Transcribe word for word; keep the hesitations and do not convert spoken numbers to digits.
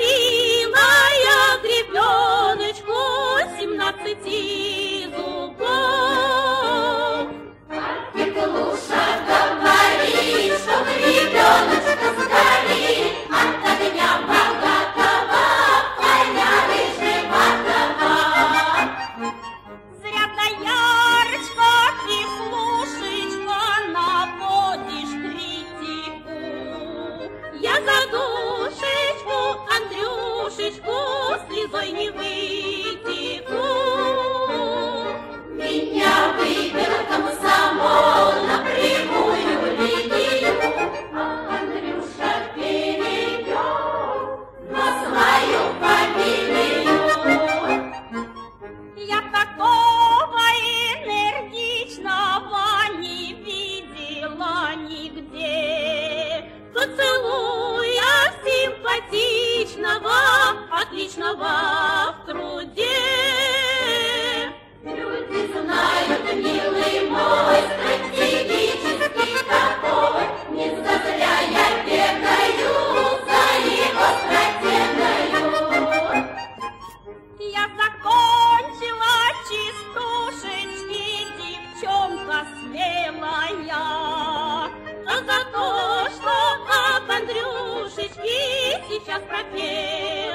Орлиная гребеночку семнадцати зубов. Пеклуша говорит, что гребеночка сгорит от огня богатого, поляры животного. Зря доярочка, Пеклушечка, наводишь критику. Я за душечку, Андрюшечку, слезой не вытеку. Меня выбил комсомол на прямую линию, а Андрюша перейдет на свою фамилию. Я такого энергичного не видела нигде. Поцелуя симпатичного, отличного в труде. Люди знают, милый мой, стратегический какой, не зазря я бегаю за его стратегою. Я закончила чистушечки, девчонка смелая. А за то, что об Андрюшечке сейчас пропела.